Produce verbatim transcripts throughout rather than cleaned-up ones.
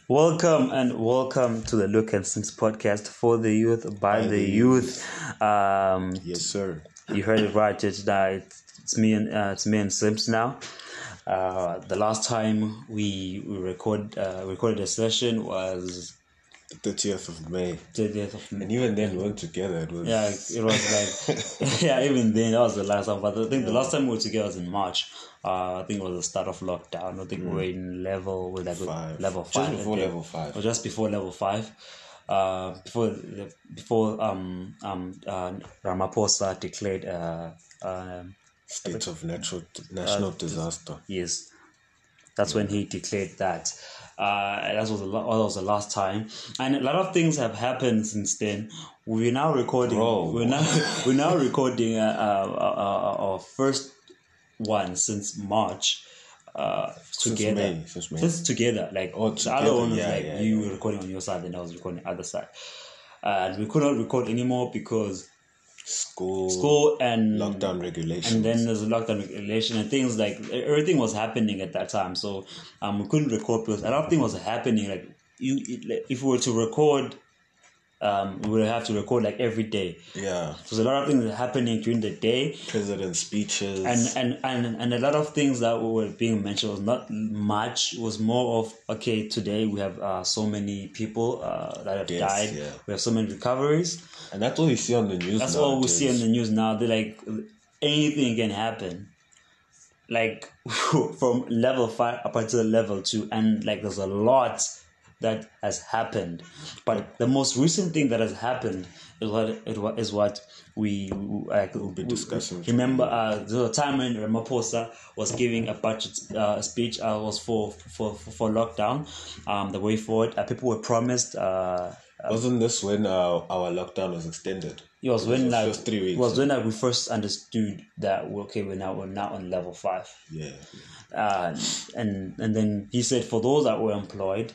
Welcome and welcome to the Look and Sims podcast for the youth, by, by the, the youth. youth. Um, yes, sir. You heard it right. It's, uh, it's, it's me and uh, it's me and Sims now. Uh, the last time we we record uh, recorded a session was the thirtieth of May. thirtieth of May. And even then, we weren't together. It was yeah, it was like yeah. Even then, that was the last time. But I think yeah. the last time we were together was in March. Uh, I think it was the start of lockdown. I think mm. we were in level with like five. level five. Just before level five. Or just before level five. Uh, before before um um uh, Ramaphosa declared uh, uh state of natural national uh, disaster. Yes, that's yeah. when he declared that. Uh, that was the that was the last time, and a lot of things have happened since then. We're now recording. Bro. We're now we're now recording uh, uh, uh, our first one since March. Uh, together, since May, since May. Since together, like oh, the other one was yeah, like yeah, you yeah. were recording on your side, and I was recording the other side, uh, and we could not record anymore because school, school and lockdown regulations, and then there's a lockdown regulation and things like everything was happening at that time. So um, we couldn't record because a lot of things was happening. Like you, it, if we were to record. Um, we would have to record like every day. Yeah. So there's a lot of things happening during the day. President speeches. And and, and and a lot of things that were being mentioned was not much. It was more of, okay, today we have uh, so many people uh, that have yes, died. Yeah. We have so many recoveries. And that's all you see on the news That's nowadays. all we see on the news now. They're like, anything can happen. Like, from level five up until level two. And like, there's a lot that has happened, but the most recent thing that has happened is what it is what we uh, will be discussing. Remember, uh, the time when Ramaphosa was giving a budget uh, speech uh, was for for for lockdown, um, the way forward. Uh, people were promised. Uh, Wasn't this when uh, our lockdown was extended? It was when it was like just three weeks. It was when like, we first understood that okay, we're now we're now on level five. Yeah. Uh, and and then he said for those that were employed.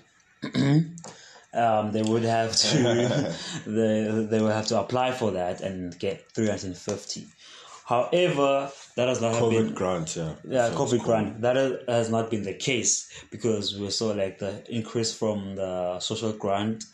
um, they would have to they, they would have to apply for that and get three hundred fifty. However, that has not COVID been grant, yeah. Yeah, COVID grant. That has not been the case because we saw like the increase from the social grant,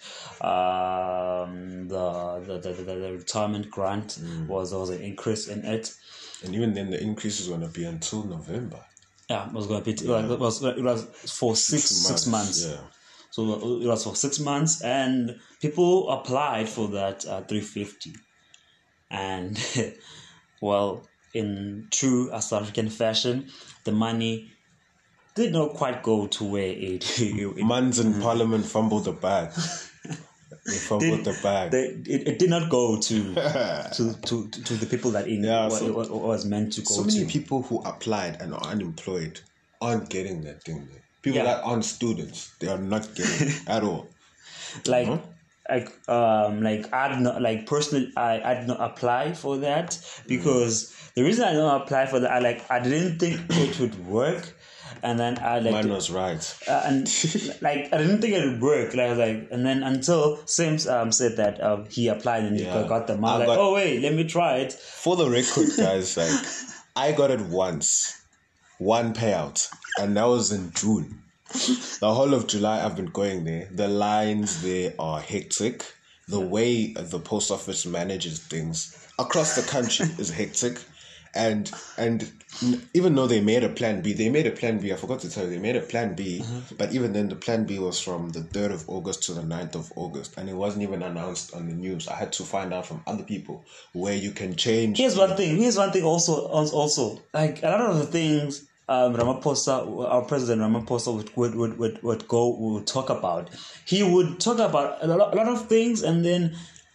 um, the, the, the, the, the retirement grant mm. was there was an increase in it. And even then, the increase is going to be until November. Yeah, it was going to be. Yeah. It was it was for six six months. Six months. Yeah. So it was for six months, and people applied for that uh, three fifty, and well, in true South African fashion, the money did not quite go to where it. it Mans in Parliament fumbled the bag. They fumbled did, the bag. They, it, it did not go to to, to to the people that in yeah, what, so, it was, was meant to go. So many to. people who applied and are unemployed aren't getting that thing. There. People yeah. that aren't students, they are not getting it at all. Like, uh-huh. like, um, like I did not like personally. I, I did not apply for that because mm. the reason I did not apply for that, I like I didn't think it would work, and then I like mine was right, uh, and like I didn't think it would work. Like I was like, and then until Sims um said that um he applied and yeah. he got the money. Like, oh wait, let me try it. For the record, guys, like I got it once. One payout, and that was in June. The whole of July I've been going there. The lines there are hectic. The way the post office manages things across the country is hectic. And and even though they made a plan B, they made a plan B, I forgot to tell you, they made a plan B, mm-hmm. but even then the plan B was from the third of August to the ninth of August, and it wasn't even announced on the news. I had to find out from other people where you can change. Here's one thing, here's one thing also, also, like a lot of the things um, Ramaphosa, our president Ramaphosa would, would, would, would, would go, would talk about. He would talk about a lot, a lot of things, and then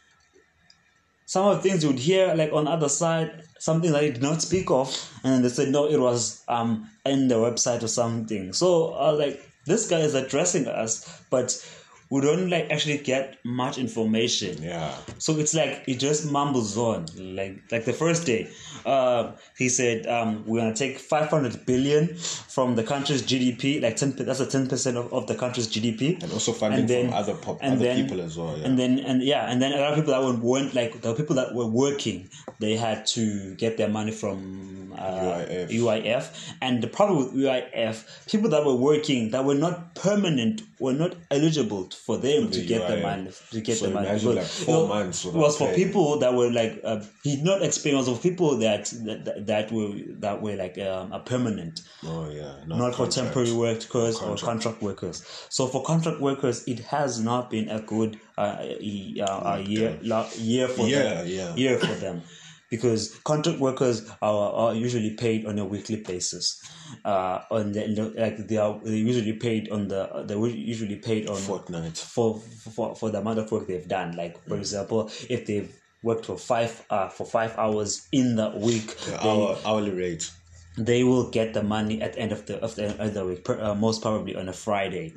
some of the things you would hear like on the other side, something that he did not speak of, and then they said no, it was um in the website or something. So uh, like this guy is addressing us, but we don't like actually get much information. Yeah. So it's like he just mumbles on. Like like the first day, uh, he said um we're gonna take five hundred billion from the country's G D P, like ten. That's a ten percent of, of the country's G D P, and also funding and then, from other pop, other then, people as well. Yeah. And then and yeah, and then a lot of people that weren't like the people that were working, they had to get their money from uh, U I F. U I F. And the problem with U I F, people that were working that were not permanent were not eligible for them to the get the U I F. money. To get So the money. imagine, Because, like, four you know, months it without was for pay. people that were like uh, he did not explain. It was for people that that, that were that were like um, a permanent. Oh yeah, Not for contract. temporary workers or Contract. contract workers. So for contract workers, it has not been a good uh, a, a year la- year for Yeah, them. yeah. Year for them, because contract workers are, are usually paid on a weekly basis. Uh, on the like they are they usually paid on the they were usually paid on Fortnight. for for for the amount of work they've done. Like for example, if they've worked for five uh for five hours in the week, The they, hour, hourly rate. they will get the money at the end of the of the, of the week, per- uh, most probably on a Friday.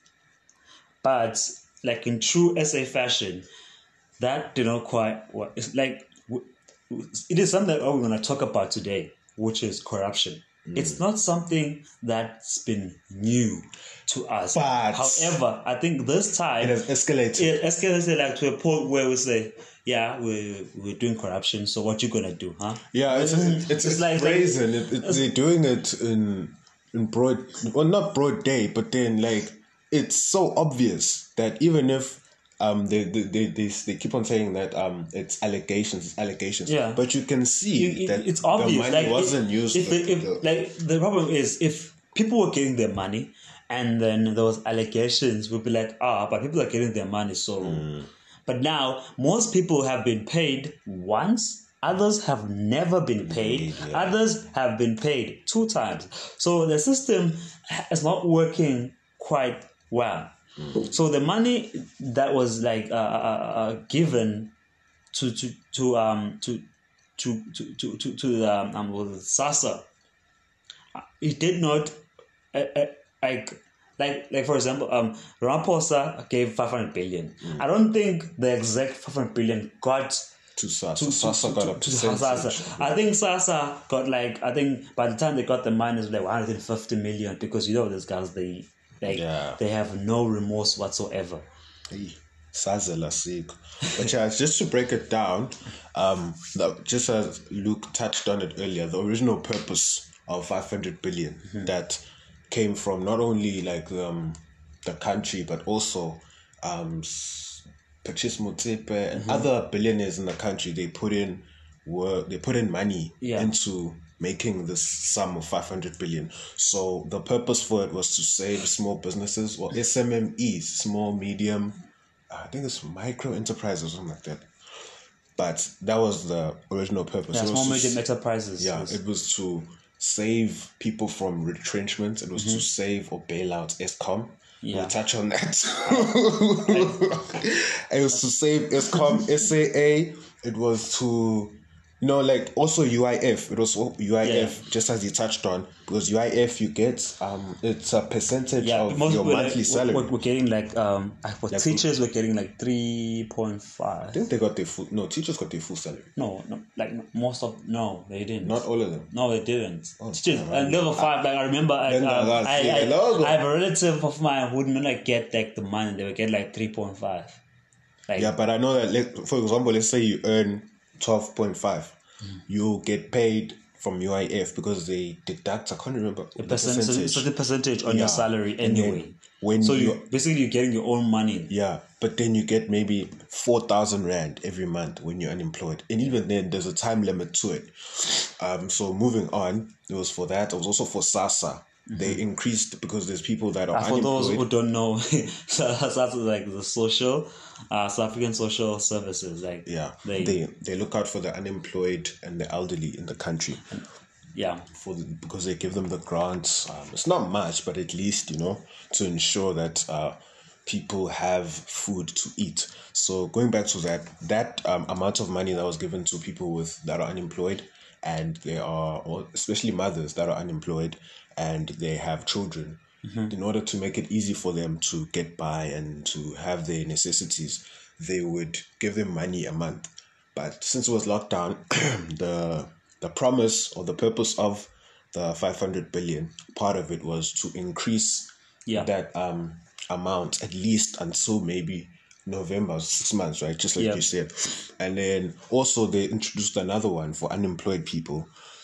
But like in true S A fashion, that did not quite work. It's like w- w- it is something that we're going to talk about today, which is corruption. It's not something that's been new to us. But- however, I think this time It has escalated. it escalated like to a point where we say, "Yeah, we're we're doing corruption. So what you gonna do, huh?" Yeah, it's it's, it's, It's like- brazen. It, it, they're doing it in in broad, well, not broad day, but then like it's so obvious that even if um they they they they, they keep on saying that um it's allegations, it's allegations. Yeah. But you can see You- that it's obvious. the money like, wasn't if, used. If, for- if, the- like the problem is if people were getting their money and then there was allegations, we'd be like, ah, but people are getting their money, so. Mm. But now most people have been paid once. Others have never been paid. yeah. Others have been paid two times. So the system is not working quite well. So the money that was like uh, uh, uh, given to to to um to to to to to, to um, um was it SASSA, uh, it did not uh, uh, like like like for example um Ramaphosa gave five hundred billion. I don't think the exact five hundred billion got to SASSA. to, SASSA to, got to, a to percentage. SASSA. I think SASSA got like I think by the time they got the money it was like one hundred fifty million, because you know these guys they like Yeah. they have no remorse whatsoever. Hey, Sazela sick. But yeah, just to break it down, um, the, just as Luke touched on it earlier, the original purpose of five hundred billion Mm-hmm. that came from not only like um, the country but also um, S- Patrice Motsepe and Mm-hmm. other billionaires in the country. They put in work, they put in money Yeah. into making this sum of five hundred billion. So the purpose for it was to save small businesses or S M M Es, small, medium, I think it's micro enterprises or something like that. But that was the original purpose. Yeah, It was small to medium s- enterprises. yeah, yes. it was to save people from retrenchment. It was to save or bail out ESCOM. Yeah. We'll touch on that. It was to save ESCOM, S A A. It was to, you know, like also U I F. It was U I F, Yeah. just as you touched on, because U I F you get, um, it's a percentage Yeah, of most your people, monthly like, salary. We're, we're getting like um for Like- teachers we're getting like three point five. I think they got their full, no, teachers got their full salary. No, no, like most of no, they didn't. Not all of them. No, they didn't. Oh, Teachers, damn, and level five. Like I remember, I, Then um, that's I, the I, logo. I have a relative of mine who wouldn't like get like the money. They would get like three point five. Like Yeah, but I know that, like, for example, let's say you earn twelve point five, you get paid from U I F because they deduct, I can't remember the percent, so it's a percentage on Yeah. your salary And then anyway. when so you- you basically you're getting your own money. Yeah, but then you get maybe four thousand rand every month when you're unemployed. And even then, there's a time limit to it. Um, so moving on, it was for that. It was also for SASSA. They increased because there's people that are Uh, for unemployed. those who don't know, that's like the social, uh, South African social services. Like yeah, they, they they look out for the unemployed and the elderly in the country. yeah. For the, because they give them the grants. Um, it's not much, but at least, you know, to ensure that uh, people have food to eat. So going back to that, that um, amount of money that was given to people with that are unemployed, and they are, or especially mothers that are unemployed, and they have children. In order to make it easy for them to get by and to have their necessities, they would give them money a month. But since it was lockdown, the the promise or the purpose of the five hundred billion, part of it was to increase Yeah. that um amount at least until maybe November, six months, right? Just like Yeah. you said. And then also they introduced another one for unemployed people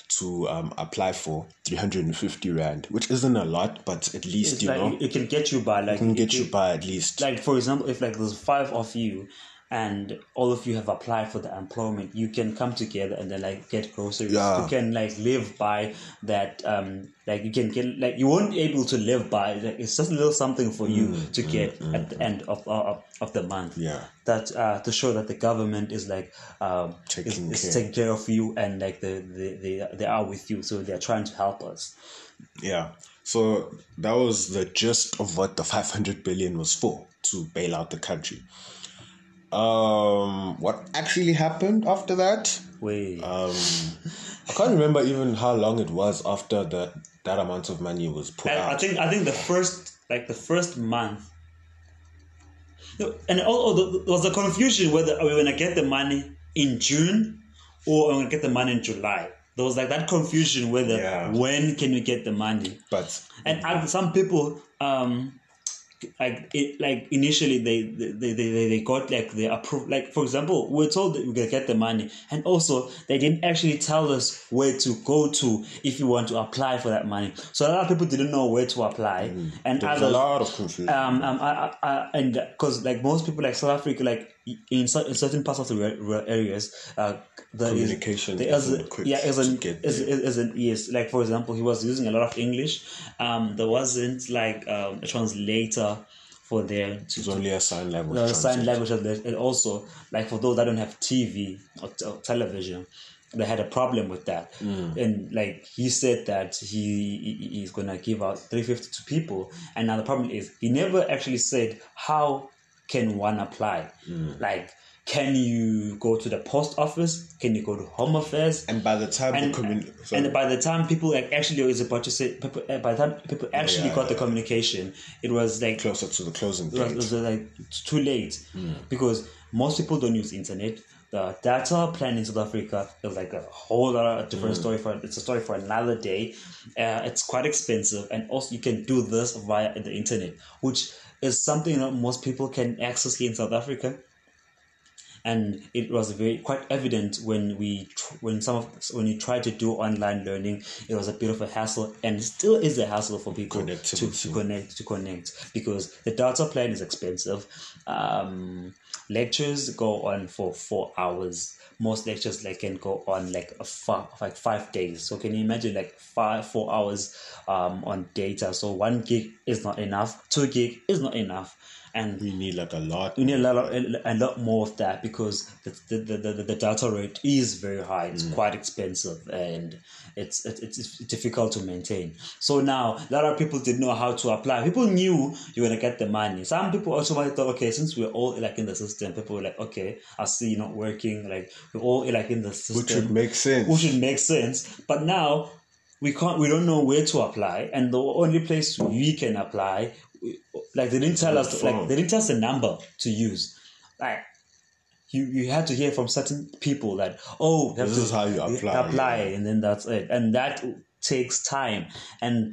to um, apply for three hundred fifty rand, which isn't a lot, but at least It's you like know it can get you by like it can get it- you by at least. like for example, if like there's five of you and all of you have applied for the employment, you can come together and then like get groceries. Yeah. You can like live by that. Um, like you can get like you won't be able to live by. Like, it's just a little something for you to get at the end of uh, of the month. Yeah. That uh, to show that the government is like um Taking is, is care. taking care of you and like the they, they they are with you, so they're trying to help us. Yeah. So that was the gist of what the five hundred billion was for, to bail out the country. Um, what actually happened after that? Wait. Um, I can't remember even how long it was after that that amount of money was put I, out. I think I think the first like the first month, no, and also there was a confusion whether are we gonna get the money in June or are we gonna get the money in July. There was like that confusion whether Yeah. when can we get the money, But and uh, some people um like it, like initially they they, they, they they got like they approved, like for example we were told that we could get the money, and also they didn't actually tell us where to go to if you want to apply for that money, so a lot of people didn't know where to apply. And there was others, a lot of confusion. um, um, I, I, I, and because like most people, like South Africa, like in, cer- in certain parts of the rural rural areas, uh, there is- Communication there is, isn't quick yeah, to isn't, get is, there. is, isn't yes. Like for example, he was using a lot of English. Um, there wasn't like um, a translator for them to, It's only a sign language. uh, sign translation. language, translation. And also like for those that don't have T V or, t- or television, they had a problem with that. And like he said that he, he he's gonna give out three fifty to people, and now the problem is he never actually said how can one apply. Like, can you go to the post office? Can you go to Home Affairs? And by the time And, the commun- so and by the time people like actually is about to say, people, uh, by the time people actually yeah, got the yeah. communication, it was like closer to the closing it was, it date. was like it's too late because most people don't use internet. The data plan in South Africa is like a whole lot of different story for it's a story for another day. Uh, it's quite expensive, and also you can do this via the internet, which is something that most people can access here in South Africa. And it was very quite evident when we tr- when some of when you try to do online learning, it was a bit of a hassle, and still is a hassle for people to, Connectivity. to connect to connect because the data plan is expensive. Um, lectures go on for four hours. Most lectures like can go on like a five, like five days. So can you imagine like five four hours um on data? So one gig is not enough. Two gig is not enough. And We need like a lot. we need a lot, of, a lot more of that because the the, the, the, the data rate is very high. It's quite expensive and it's, it's it's difficult to maintain. So now a lot of people didn't know how to apply. People knew you're gonna get the money. Some people also might thought, okay, since we're all like in the system, people were like, okay, I see you're not working. Like we're all like in the system, Which would make sense. which would make sense. But now we can't. We don't know where to apply, and the only place we can apply, like they didn't tell us, like they didn't tell us a number to use. Like you, you had to hear from certain people that oh, you have This to is how you apply, apply, yeah. and then that's it, and that takes time, and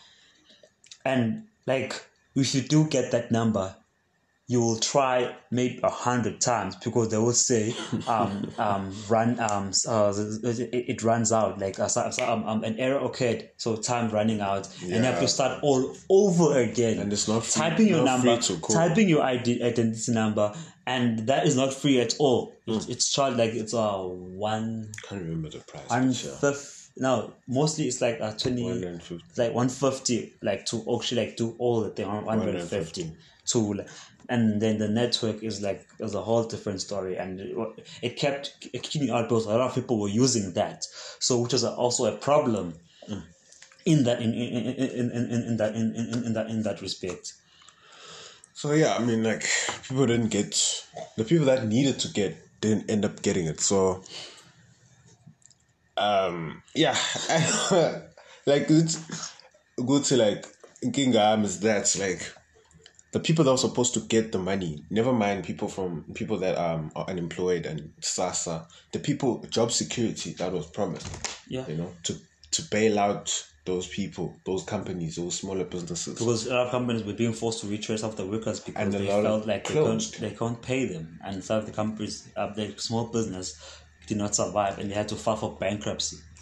and like if you do get that number, you will try maybe a hundred times because they will say um um run um uh, it, it runs out like uh, so, so, um, um, an error occurred, so time running out, and you have Yeah. to start all over again. And it's not free- typing your not number, free to call. typing your I D identity number, and that is not free at all. It's, it's charged like it's a uh, one Can't remember the price. one but yeah. fifth. No, mostly it's like a twenty. one hundred fifty. It's like one fifty, like to actually like do all the thing, one hundred fifty to like, and then the network is like it was a whole different story, and it, wa- it kept keeping out because a lot of people were using that, so which was also a problem in that in in in in, in, in that in, in, in that in that respect. So yeah, I mean, like people didn't get the people that needed to get didn't end up getting it. So, um, yeah, like it's good to like Kingham is that like the people that were supposed to get the money. Never mind people from people that um are unemployed and SASSA. The people job security that was promised. Yeah. You know, to to bail out those people, those companies, those smaller businesses. Because a lot of companies were being forced to retrace off the workers because And a they lot of felt like they can't, closed. they can't pay them. And some of the companies, uh, the small business did not survive and they had to file for bankruptcy.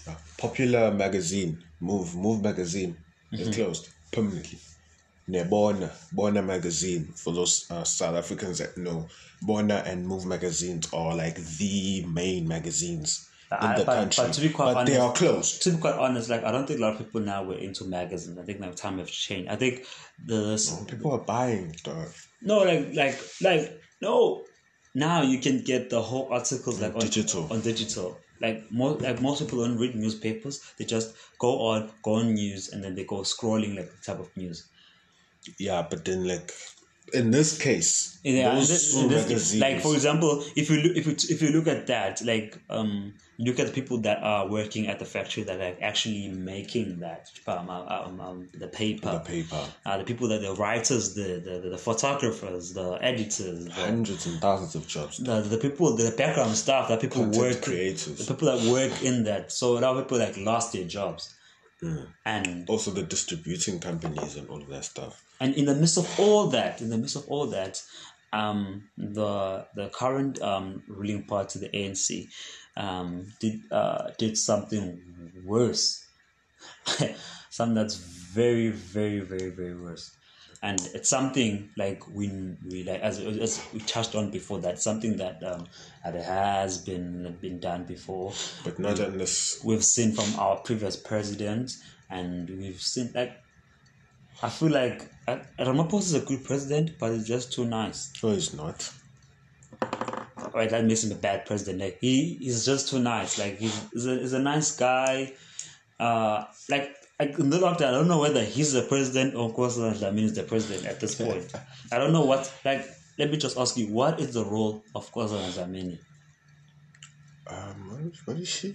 a popular magazine, Move, Move magazine, is Mm-hmm. closed permanently. Ne, Bona, Bona magazine, for those uh, South Africans that know, Bona and Move magazines are like the main magazines in I- the but- country. but to be quite but they honest- are closed. To be quite honest, like I don't think a lot of people now were into magazines. I think now time have changed. I think the People are buying stuff. no, like like like no. Now you can get the whole articles like on digital. On digital, like most like most people don't read newspapers. They just go on go on news and then they go scrolling like the type of news. Yeah, but then like in this case, Yeah, in those this- two in this- magazines, like for example, if you look, if you if you look at that, like um, look at the people that are working at the factory that are actually making that um, um, um, the paper, the paper, uh, the people that the writers, the the, the photographers, the editors, the, hundreds and thousands of jobs. the the people, the background staff, that people Content work, creators. the people that work in that. So a lot of people like lost their jobs, Mm. and Also the distributing companies and all of that stuff. And in the midst of all that, in the midst of all that, um, the the current um, ruling party, the A N C, um, did uh, did something worse, something that's very, very, very, very worse, and it's something like we we like as as we touched on before, that something that um that has been been done before. But not unless We've seen from our previous president, and we've seen like. I feel like uh, Ramaphosa is a good president, but he's just too nice. no, it's not. Right, that makes him a bad president. Like he is just too nice. Like he's, he's, a, he's a nice guy. Uh, like, like in the lockdown, I don't know whether he's the president or Nkosazana Dlamini is the president at this point. I don't know what. Like, let me just ask you, what is the role of Nkosazana Dlamini? Um, what is, what is she?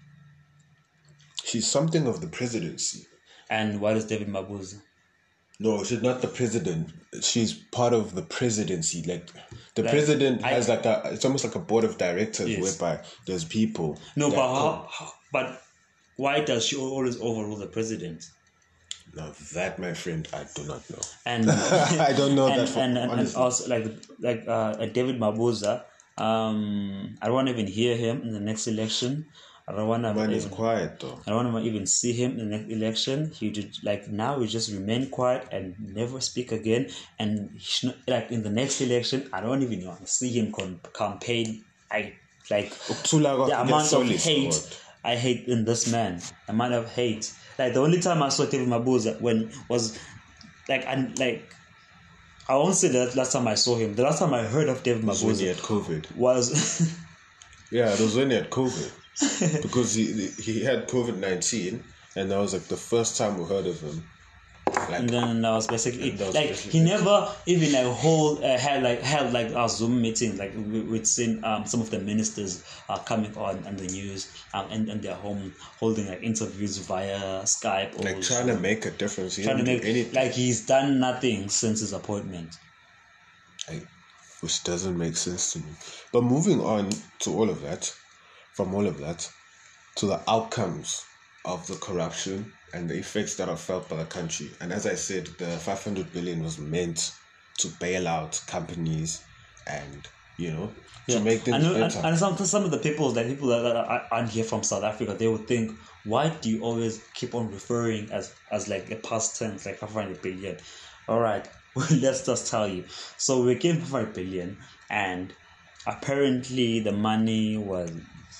She's something of the presidency. And what is David Mabuza? No, she's not the president. She's part of the presidency. Like the Like, president I- has like a. It's almost like a board of directors Yes. whereby there's people. No, that but co- how, how? But why does she always overrule the president? Now that, my friend, I do not know. And I don't know and, that. For, and, and, and honestly. also like like uh, David Mabuza, um, I don't want to even hear him in the next election. I don't want to. Man is even, quiet though. I don't want to even see him in the next election. He did like now. He just remain quiet and never speak again. And he should not, like in the next election, I don't even want to see him con- campaign. I like Ukuthula the kwakhe amount of kuyasolisa, hate God. I hate in this man. The amount of hate. Like the only time I saw David Mabuza when was like and like I won't say that last time I saw him. The last time I heard of David It was when he Mabuza had COVID. was Yeah, it was when he had COVID. Because he he had COVID nineteen, and that was like the first time we heard of him. Like, and then that was basically And that was like basically he never even like hold uh, had like held like our Zoom meetings. Like we, we'd seen um, some of the ministers are coming on on the news um, and and their home holding like interviews via Skype or like trying to make a difference. He trying to didn't make do anything. like he's done nothing since his appointment. Like, which doesn't make sense to me. But moving on to all of that, from all of that, to the outcomes of the corruption and the effects that are felt by the country. And as I said, the five hundred billion was meant to bail out companies and, you know, to make I things know, and, better. and some some of the people like people that are, aren't here from South Africa, they would think, why do you always keep on referring as as like a past tense, like five hundred billion? All right, well, let's just tell you. So we came five hundred billion, and apparently the money was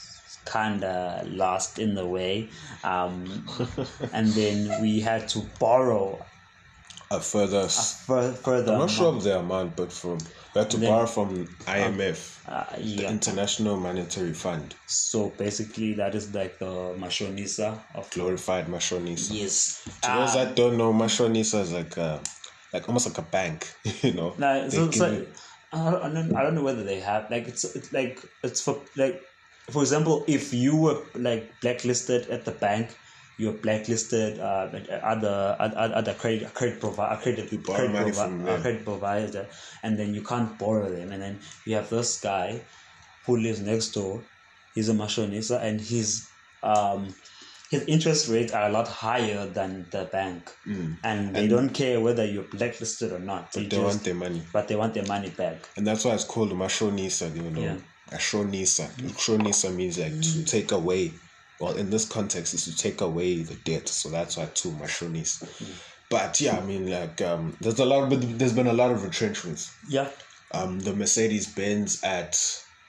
kinda lost in the way, um, and then we had to borrow a further, s- fur- further. I'm not sure amount. of the amount, but from we had to Then- borrow from I M F, Uh, the yeah. International Monetary Fund, So basically, that is like the mashonisa of glorified Mashonisa. yes. To those that don't know, Mashonisa is like a, like almost like a bank, you know. Nah, They so, give so you- I don't, I don't I don't know whether they have like it's it's like it's for like for example, if you were like blacklisted at the bank, you're blacklisted uh, at other other other credit credit provider credit borrow credit, money provi- from uh, them. credit provider, and then you can't borrow them, and then you have this guy who lives next door. He's a mashonisa, and his um his interest rates are a lot higher than the bank, and they don't care whether you're blacklisted or not. They, they just, want their money. but they want their money back. And that's why it's called Mashonisa, you know. Yeah. Ashonisa. Ashonisa means like to take away well, in this context, is to take away the debt. So that's why two mashonis. But yeah, I mean, like, um, there's a lot, of, there's been a lot of retrenchments. Yeah. Um, the Mercedes Benz at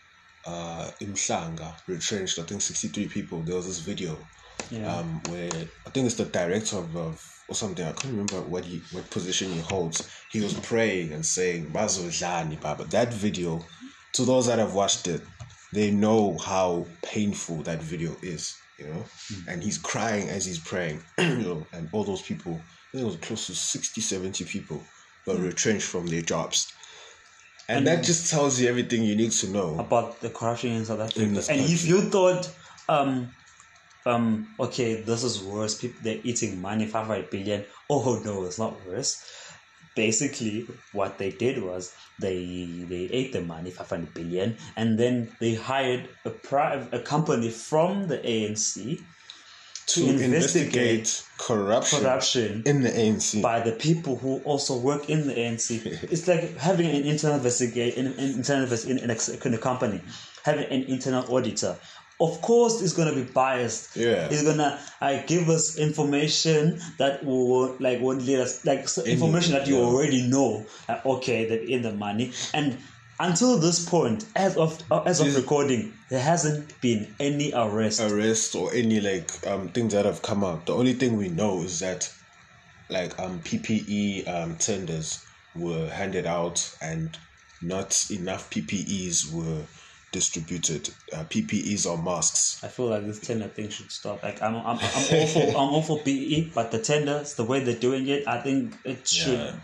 uh, Imhlanga retrenched, I think, sixty-three people. There was this video Yeah. um, where I think it's the director of, of or something. I can't remember what he what position he holds. He was praying and saying, "Bazodlani, Baba." That video, to those that have watched it, they know how painful that video is, you know. Mm. And he's crying as he's praying, you know. And all those people, I think it was close to sixty, seventy people, were mm. retrenched from their jobs. And, and that just tells you everything you need to know about the corruption in South Africa. In and country. If you thought, um, um, okay, this is worse, people, they're eating money, five hundred billion. Oh no, it's not worse. Basically, what they did was they they ate the money, five hundred billion, and then they hired a private a company from the A N C to, to investigate, investigate corruption, corruption in the A N C by the people who also work in the A N C. It's like having an internal investigate, an internal investigate in, in, in a company, having an internal auditor. Of course, it's gonna be biased. Yeah, it's gonna uh, give us information that will like won't lead us like so information that you yeah. already know. Uh, okay, they're in the money, and until this point, as of uh, as of recording, there hasn't been any arrest, arrest or any like um things that have come out. The only thing we know is that like um P P E um tenders were handed out and not enough P P Es were distributed, uh, P P Es or masks. I feel like this tender thing should stop. Like I'm, I'm, I'm all for, I'm all for P P E, but the tenders, the way they're doing it, I think it should, yeah.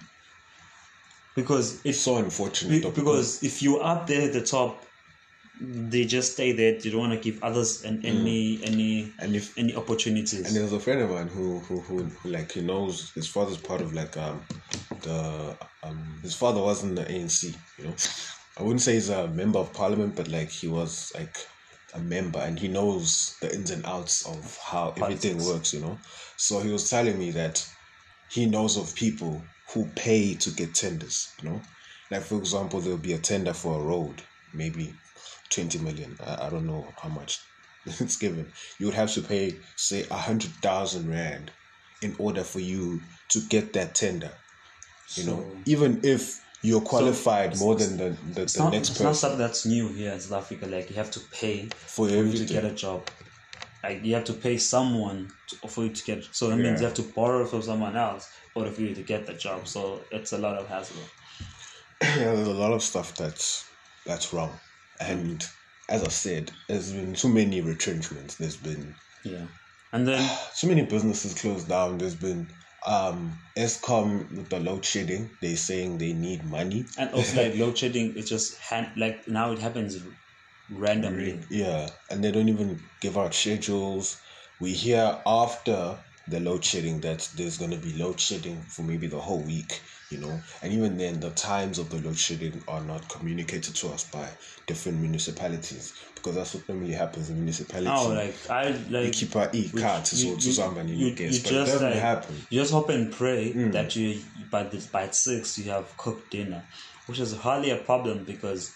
because it's so unfortunate. Be, because if you're up there at the top, they just stay there. You don't want to give others an, any, mm. any, and if any opportunities. And there's a friend of mine who, who, who, who like he knows his father's part of like um the um his father was in the A N C, you know. I wouldn't say he's a member of parliament, but like he was like a member and he knows the ins and outs of how Politics. everything works, you know. So he was telling me that he knows of people who pay to get tenders, you know. Like for example, there'll be a tender for a road, maybe twenty million. I, I don't know how much it's given. You would have to pay, say, a hundred thousand rand in order for you to get that tender, you so, know, even if you're qualified so more than the, the, the not, next it's person. It's not something that's new here in South Africa. Like you have to pay for, for you to get a job. Like you have to pay someone to, for you to get. So that yeah. means you have to borrow from someone else in order for you to get the job. So it's a lot of hassle. Yeah, there's a lot of stuff that's that's wrong. And mm. as I said, there's been too many retrenchments. There's been yeah, and then so many businesses closed down. There's been. Um, Eskom with the load shedding, they're saying they need money, and also like load shedding, it's just hand like now it happens randomly. Yeah, and they don't even give out schedules. We hear after the load shedding that there's gonna be load shedding for maybe the whole week, you know, and even then the times of the load shedding are not communicated to us by different municipalities because that's what normally happens in municipalities. Oh, like I like you keep our e cards to somebody you, you, guess, but just, it doesn't like, happen. You just hope and pray mm. that you by the by six you have cooked dinner, which is hardly a problem because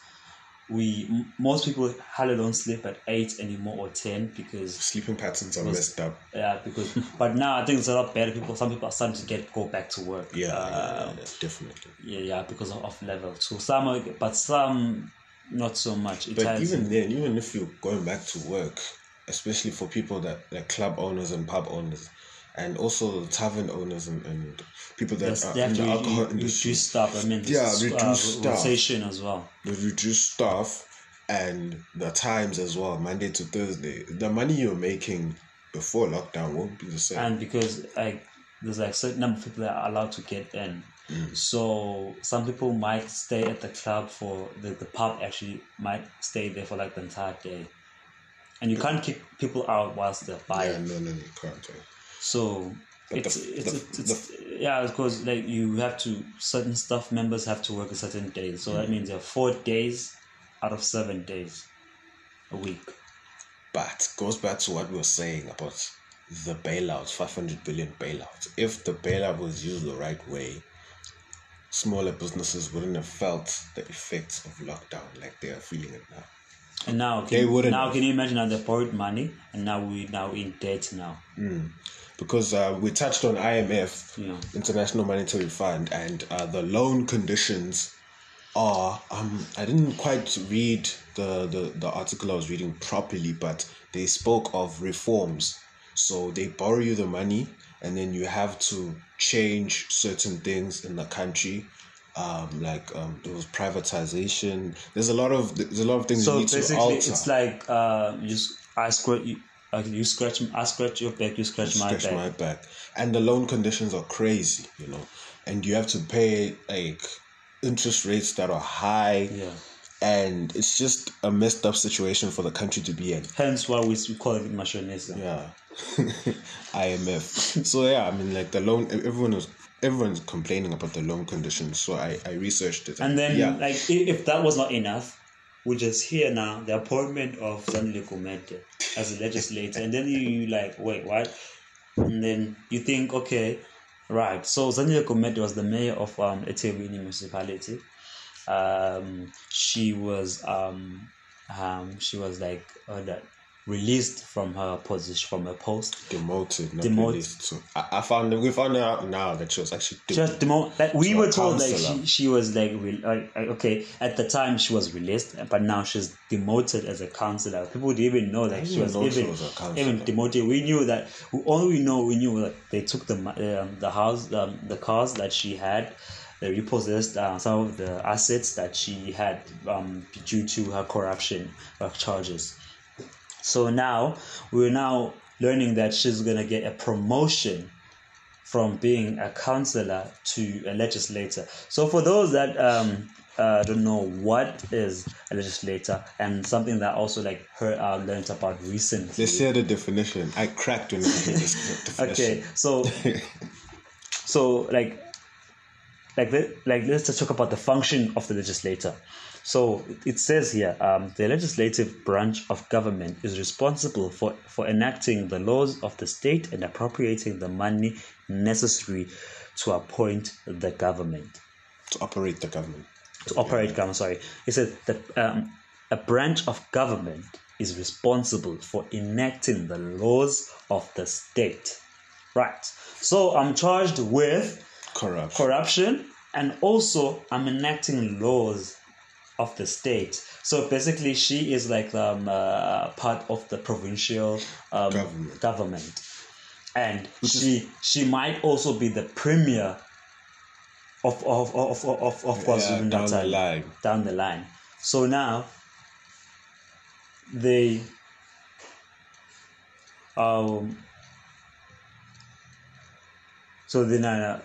we most people hardly don't sleep at eight anymore or ten because sleeping patterns are because, messed up. Yeah, because but now I think it's a lot better. People, some people are starting to get go back to work. Yeah, uh, yeah, yeah, definitely. Yeah, yeah, because of, of level two. Some, are, but some not so much. It but even then, even if you're going back to work, especially for people that like club owners and pub owners, and also tavern owners and, and people that yes, are in the alcohol you, industry. Reduce staff. I mean, yeah, reduce uh, staff. Rotation as well. The reduced staff and the times as well, Monday to Thursday. The money you're making before lockdown won't be the same. And because like there's like certain number of people that are allowed to get in. Mm. So some people might stay at the club for the, the pub actually might stay there for like the entire day. And you can't kick people out whilst they're buying. Yeah, no, no, no, you can't. Yeah. So but it's the, it's, the, it's, it's the, yeah, because like you have to certain staff members have to work a certain days. So mm. that means there are four days out of seven days a week. But goes back to what we were saying about the bailouts, five hundred billion bailouts. If the bailout was used the right way, smaller businesses wouldn't have felt the effects of lockdown like they are feeling it now. And now, can, They wouldn't now have. can you imagine how they borrowed money and now we now in debt now? Because uh, we touched on I M F, Yeah. International Monetary Fund, and uh, the loan conditions are. Um, I didn't quite read the, the, the article I was reading properly, but they spoke of reforms. So they borrow you the money, and then you have to change certain things in the country. Um, like um, there was privatization. There's a lot of there's a lot of things So you need to basically, alter. it's like uh, you s- I scratch you, like you scratch I scratch your back, you scratch, my Scratch back. my back. And the loan conditions are crazy, you know. And you have to pay like interest rates that are high. Yeah. And it's just a messed up situation for the country to be in. Hence why we we call it machonesa. Yeah. I M F. So yeah, I mean like the loan everyone was everyone's complaining about the loan conditions. So I, I researched it. And then, yeah. like, if, if that was not enough, we just hear now the appointment of Zandile Gumede as a legislator, and then you, you like, wait, what? And then you think, okay, right. So Zandile Gumede was the mayor of um eThekwini municipality. Um, she was um, um, she was like uh, that released from her position, from her post. Demoted, not Demoted. released. So I, I found we found out now that she was actually Just demo- like we to were a told like councillor. she, she was like, re- like like, okay, at the time she was released, but now she's demoted as a councillor. People didn't even know that I she didn't was know she even was a councillor. even demoted. We knew that all we know we knew that they took the mo- um, the house um, the cars that she had. They repossessed uh, some of the assets that she had um, due to her corruption uh, charges. So now we're now learning that she's gonna get a promotion from being a councillor to a legislator. So for those that um uh, don't know what is a legislator, and something that also like her uh, learned about recently. Let's hear the definition. I cracked when I heard this definition. Okay, so so like like the, like let's just talk about the function of the legislator. So it says here, um, the legislative branch of government is responsible for, for enacting the laws of the state and appropriating the money necessary to appoint the government. To operate the government. To operate government, sorry. It says that um, a branch of government is responsible for enacting the laws of the state. Right. So I'm charged with Corrupt. corruption, and also I'm enacting laws of the state. So basically, she is like um, uh, part of the provincial um, Government. government, and she she might also be the premier of of of of of, of KwaZulu Yeah, down the Natal line. down the line. So now they um so then uh,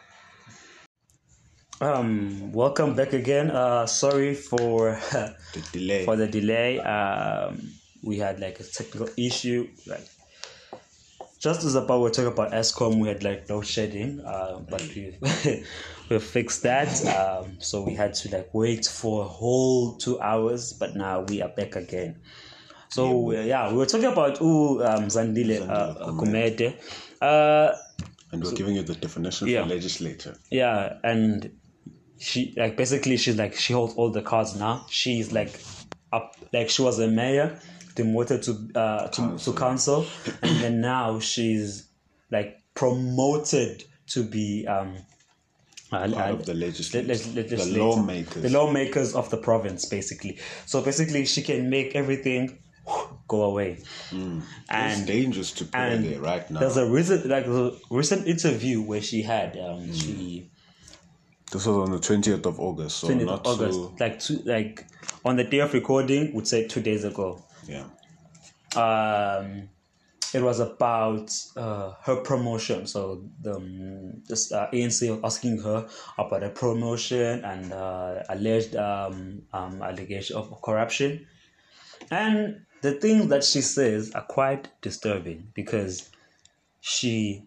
um welcome back again. Uh sorry for The delay. for the delay. Um we had like a technical issue, like just as about we're talking about ESCOM, we had like load shedding, uh, but we we fixed that. Um, so we had to like wait for a whole two hours, but now we are back again. So yeah, yeah we were talking about ooh, um, Zandile uh, Gumede. Uh, and we're giving you the definition yeah. for legislator. yeah, and she like basically she's like she holds all the cards now. She's like up, like she was a mayor, demoted to uh to, Council. to council, and then now she's like promoted to be um uh, Part uh, of the legislature. leg- leg- The legislator. lawmakers. the lawmakers of the province, basically. So basically, she can make everything go away. It's And dangerous to put her and there right now. there's a recent like a recent interview where she had um she. This was on the twentieth of August, so twentieth not of August, so... like two, like on the day of recording, would say two days ago. Yeah. Um, it was about uh, her promotion. So the um, this uh, A N C was asking her about a promotion and uh, alleged um, um, allegation of corruption, and the things that she says are quite disturbing because she.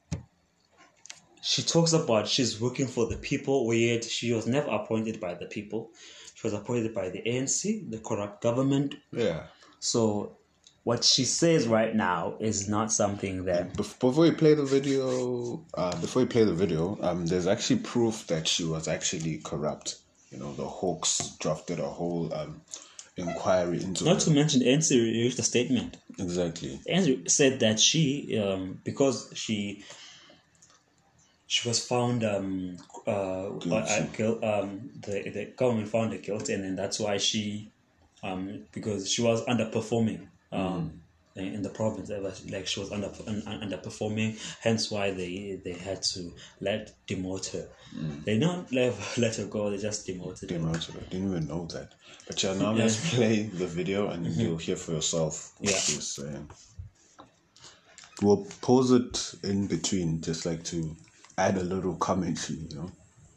She talks about she's working for the people, yet she was never appointed by the people. She was appointed by the A N C, the corrupt government. Yeah. So what she says right now is not something that... Bef- Before we play the video, uh, before we play the video, um, there's actually proof that she was actually corrupt. You know, the Hawks drafted a whole um, inquiry into Not it. to mention, N C released a statement. Exactly. N C said that she, um, because she she was found um, uh, uh, guilt, um, the the government found her guilty, and then that's why she, um, because she was underperforming. Um, Mm. In the province, like she was under un, underperforming, hence why they they had to let demote her. Mm. They don't let, let her go; they just demoted, demoted her. I didn't even know that. But yeah, now Yeah. let's play the video and Mm-hmm. you'll hear for yourself what Yeah. she's saying. We'll pause it in between, just like to add a little commentary, you know.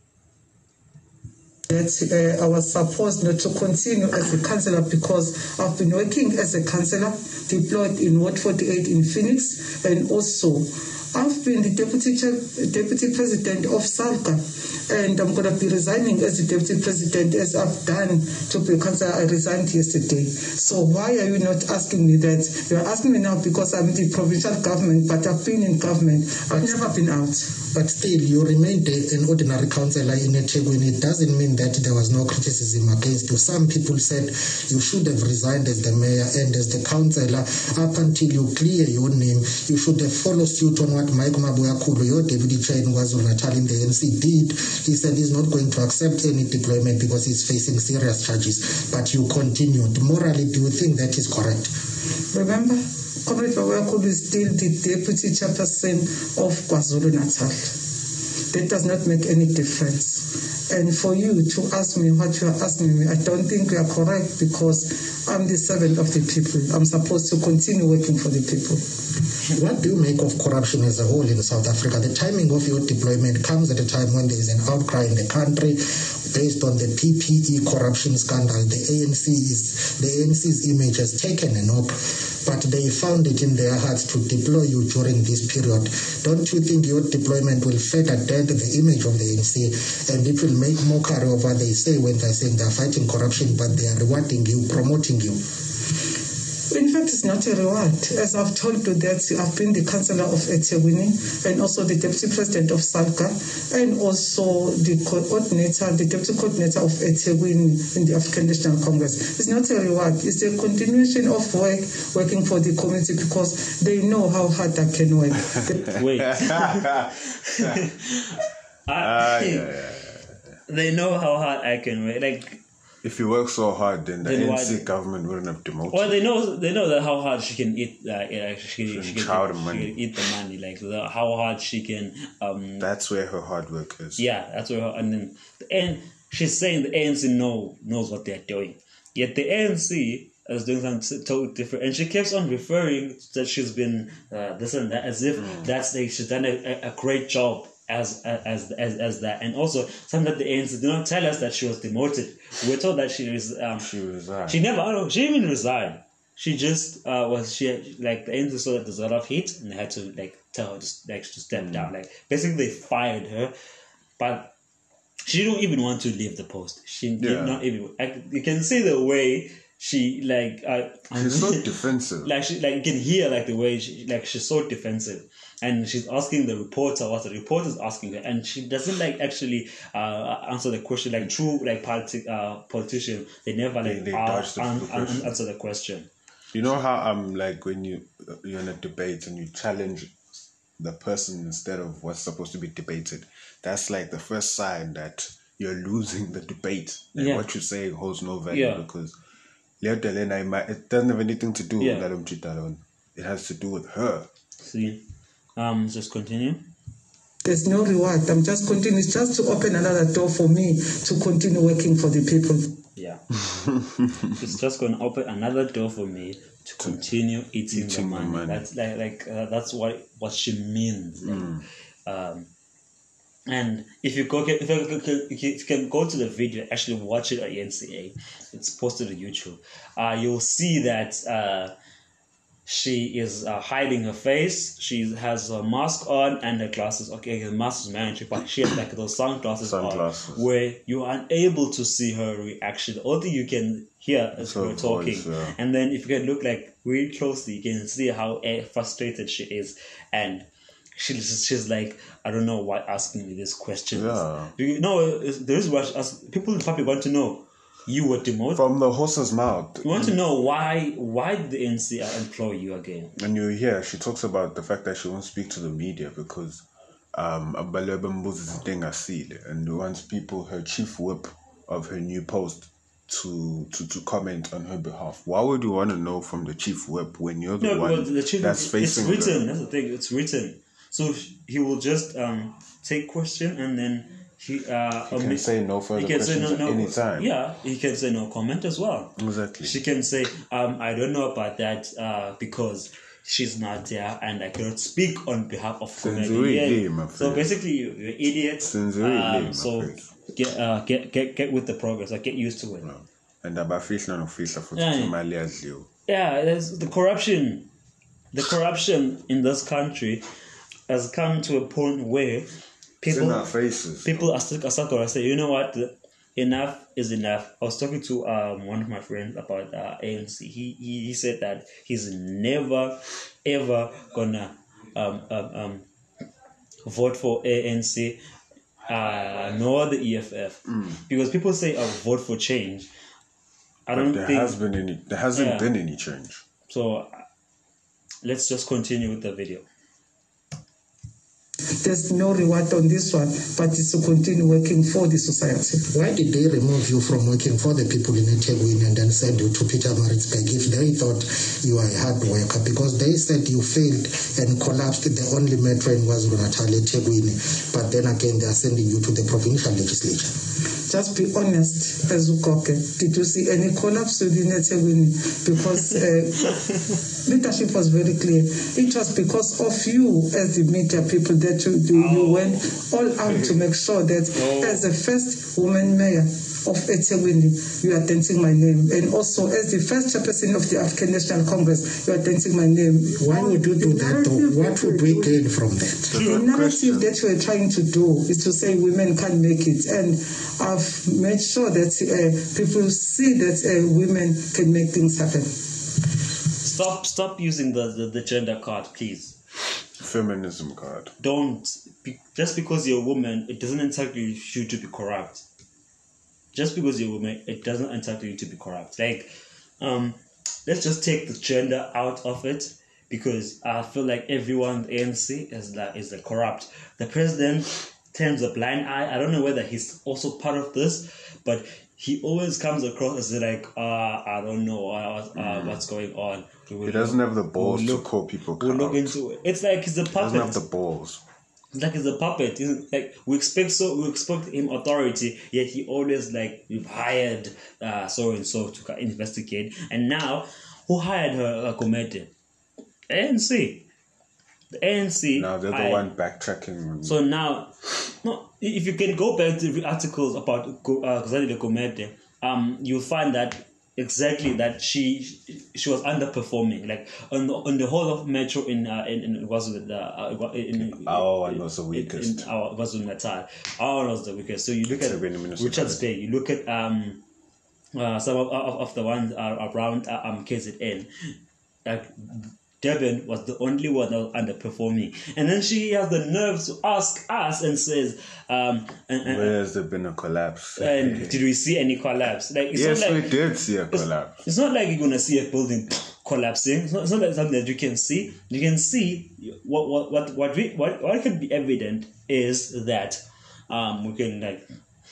That uh, I was supposed not to continue as a councillor because I've been working as a councillor deployed in Ward forty-eight in Phoenix, and also I've been the deputy deputy president of SALGA, and I'm going to be resigning as the deputy president as I've done to be a councillor. I resigned yesterday. So why are you not asking me that? You're asking me now because I'm in the provincial government, but I've been in government. I've never been out. But still, you remained an ordinary councillor in eThekwini. It doesn't mean that there was no criticism against you. Some people said you should have resigned as the mayor and as the councillor up until you clear your name. You should have followed suit on what Mike Mabuyakhulu, your deputy chair in KwaZulu-Natal in the N C, did. He said he's not going to accept any deployment because he's facing serious charges. But you continued. Morally, do you think that is correct? Remember, Comrade Mabuyakhulu is still the deputy chairperson of KwaZulu-Natal. That does not make any difference. And for you to ask me what you are asking me, I don't think you are correct because I'm the servant of the people. I'm supposed to continue working for the people. What do you make of corruption as a whole in South Africa? The timing of your deployment comes at a time when there is an outcry in the country based on the P P E corruption scandal. The A N C is the A N C's image has taken a knock, but they found it in their hearts to deploy you during this period. Don't you think your deployment will further dent the image of the A N C, and it will make mockery of what they say when they're saying they're fighting corruption, but they are rewarding you, promoting you? In fact, it's not a reward. As I've told you that I've been the councillor of eThekwini and also the deputy president of SALGA and also the coordinator, the deputy coordinator of eThekwini in the African National Congress. It's not a reward. It's a continuation of work, working for the community because they know how hard I can work. Wait. Ah, yeah, yeah, yeah. They know how hard I can work. Like, If you work so hard, then the Then why N C did- government wouldn't have demoted. well, they know they know that how hard she can eat. Uh, yeah, she, can, she, can, chow the she money. can eat the money. Like the, how hard she can. Um, That's where her hard work is. yeah, that's where. Her, and then and she's saying the A N C know knows what they're doing. Yet the A N C is doing something totally different, and she keeps on referring that she's been uh, this and that as if Mm. that's like she's done a, a great job. As, as as as that, and also something that the A N C did not tell us that she was demoted. We were told that she was um, She resigned. she never, I don't know, she didn't even resign. She just uh, was, she had, like, the A N C saw that there's a lot of heat and they had to, like, tell her to, like, to step down. Like, basically, they fired her, but she didn't even want to leave the post. She Yeah. did not even, like, you can see the way she, like, uh, She's so defensive. like, she, like, you can hear, like, the way she, like, she's so defensive. And she's asking the reporter what the reporter is asking her, and she doesn't like actually uh, answer the question. Like true, like politi- uh, politician, they never like They- they uh, dodge the- an- the an- question. answer the question. You know how um like when you you're in a debate and you challenge the person instead of what's supposed to be debated. That's like the first sign that you're losing the debate. And Yeah. what you're saying holds no value Yeah. because Leo Delena, might- it doesn't have anything to do Yeah. with Lalom Chitalon. It has to do with her. See, um, just continue. There's no reward. I'm just continuing. It's just to open another door for me to continue working for the people. Yeah, it's just going to open another door for me to continue eating, Eating the the money. money. That's like like uh, that's what what she means. Like, Mm. um, and if you go, if you, can- if you can go to the video, actually watch it on N C A. It's posted on YouTube. Uh, you'll see that uh, she is uh, hiding her face. She has a mask on and her glasses. Okay, her mask is mandatory, but she has like those sunglasses, Sunglasses. on, where you are unable to see her reaction. All that you can hear is Her her talking. voice, yeah. And then if you can look like really closely, you can see how eh, frustrated she is, and she's she's like, I don't know why asking me this question. Yeah. You know, it's- there is what she ask, people in the public want to know. You were demoted. From the horse's mouth. You want to know why why did the A N C employ you again? And you hear she talks about the fact that she won't speak to the media because um Abaleba Mbuzi is a thing asile, and wants people, her chief whip of her new post, to to to comment on her behalf. Why would you want to know from the chief whip when you're the No, one but the chief, that's facing it's written. the... That's the thing. It's written. So he will just um take question and then he uh He can say no further questions at any time. Yeah, he can say no comment as well. Exactly. She can say um I don't know about that uh because she's not there and I cannot speak on behalf of Sincerely, comedy. my So friend. basically, you- you're idiots. Sincerely, Um, my so friend. get uh get get get with the progress. Like get used to it. No. And abafihla nofihla futhi Yeah. imali yadliwe. Yeah, there's the corruption. The corruption in this country has come to a point where It's in people our faces. people are still, are still gonna say, you know what, enough is enough. I was talking to um one of my friends about uh, A N C. He, he he said that he's never ever gonna um um, um vote for A N C uh nor the E F F because people say I'll vote for change. I But don't there think has been any there hasn't Yeah. been any change. so. uh, Let's just continue with the video. There's no reward on this one, but it's to continue working for the society. Why did they remove you from working for the people in eThekwini and then send you to Peter Maritzburg if they thought you were a hard worker? Because they said you failed and collapsed the only metro in KwaZulu-Natal, eThekwini, but then again they are sending you to the provincial legislature. Just be honest, as Ukoke. Did you see any collapse within eThekwini? Because uh, leadership was very clear. It was because of you as the media people that you, you, you went all out to make sure that as the first woman mayor of eThekwini, you are dancing my name. And also as the first chairperson of the African National Congress, you are dancing my name. Why would you do that though? What would we gain from that? The narrative that you are trying to do is to say women can't make it. And I've made sure that uh, people see that uh, women can make things happen. Stop stop using the, the, the gender card, please. Feminism card. Don't be, just because you're a woman, it doesn't entitle you to be corrupt. Just because you're a woman, it doesn't entitle you to be corrupt. Like, um, let's just take the gender out of it because I feel like everyone in the A N C is like is a corrupt. The president turns a blind eye. I don't know whether he's also part of this, but he always comes across as like, uh, I don't know uh, uh, what's going on. We will He doesn't look- have the balls we'll to look- call people We'll look corrupt. into it. It's like he's a He doesn't have puppet. the balls. It's like he's a puppet. He's like we expect so we expect him authority, yet he always like we've hired uh, so and so to investigate. And now, who hired her? Uh, Gumede? A N C. The A N C. Now they're the hired- one backtracking. So now, no, if you can go back to the articles about Go- uh, Gazali Gumede, um, you'll find that exactly that she she was underperforming. Like on the on the whole of Metro in uh, in, in was with the uh, in, Our one was the in, weakest. in our KwaZulu Natal. Our one was the weakest. So you look at Seven municipalities. Richards Bay. You look at um uh, some of, of, of the ones uh, around uh, um K Z N. Like Durban was the only one that was underperforming, and then she has the nerve to ask us and says, um, and, and, Where has there been a collapse? and did we see any collapse? Like it's yes, not like we did see a it's, collapse. it's not like you're gonna see a building collapsing. It's not, it's not like something that you can see. You can see what what what what we, what, what can be evident is that um we can like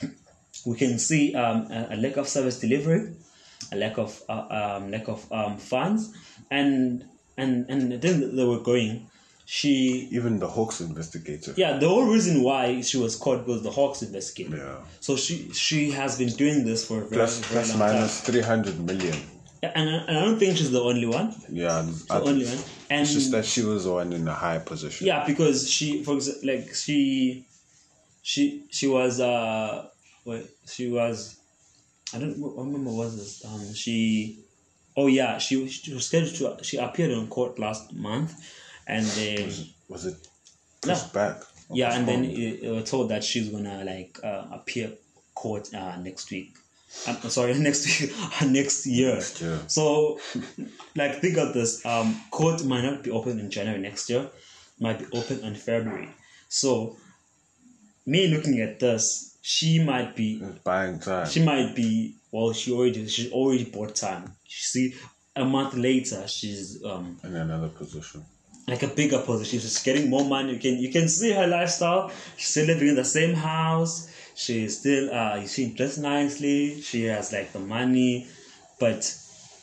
we can see um a, a lack of service delivery, a lack of uh, um lack of um funds, and and and then they were going. She Even the Hawks investigator. yeah the whole reason why she was caught was the Hawks investigator. Yeah. So she she has been doing this for a very, Plus, very plus long minus three hundred million. time. Yeah, and, I- and I don't think she's the only one. Yeah. The I- only one. And It's just that she was the one in a high position. yeah, because she, for example, like she, she, she was uh, wait, she was, I don't remember what was this. Um, she, oh yeah, she, she was scheduled to. She appeared in court last month, and then Was it, was it No. pushed back? or yeah, and then postponed? it, it was told that she's gonna like uh, appear court uh, next week. I'm sorry, next week, next year. Next year. So, like, think of this. Um, court might not be open in January next year. Might be open in February. So, me looking at this, she might be buying time. She might be well. She already she already bought time. You see, a month later, she's um in another position, like a bigger position. She's getting more money. You can you can see her lifestyle. She's still living in the same house. She's still uh she dressed nicely. She has like the money, but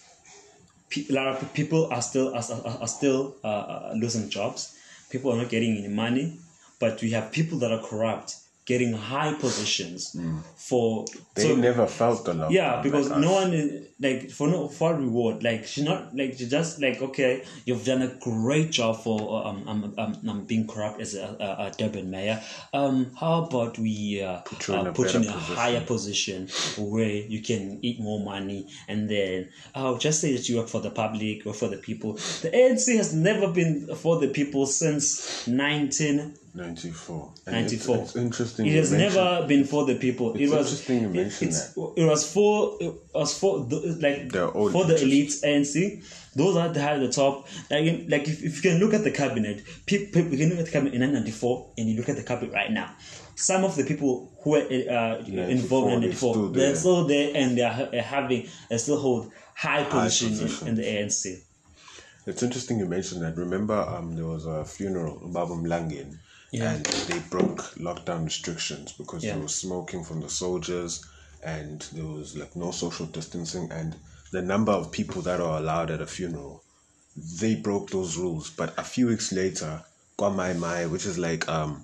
a lot of people are still are, are, are still uh, losing jobs. People are not getting any money, but we have people that are corrupt getting high positions mm. for they so, never felt the love. Yeah, because like no one is like for no for reward. Like she's not like she just like okay, you've done a great job for um um, um, um being corrupt as a, a, a Durban mayor. Um, how about we uh, put you in, uh, a, put you in a higher position where you can eat more money, and then I'll uh, just say that you work for the public or for the people. The A N C has never been for the people since nineteen ninety-four. ninety-four. It's, it's interesting. It has never been for the people. It's it was interesting you mention it, that. It was for it was for the, like for the elite A N C. Those are the high at the top. Like like if, if you can look at the cabinet, people you can look at the cabinet in nineteen ninety-four and you look at the cabinet right now. Some of the people who were uh, involved in ninety-four, they're still there and they are having they still hold high, high position, position in, in the A N C. It's interesting you mentioned that. Remember, um, there was a funeral, Baba Mlangeni. Yeah. And they broke lockdown restrictions because yeah. there was smoking from the soldiers and there was like no social distancing, and the number of people that are allowed at a funeral, they broke those rules. But a few weeks later, Kwamai Mai, which is like um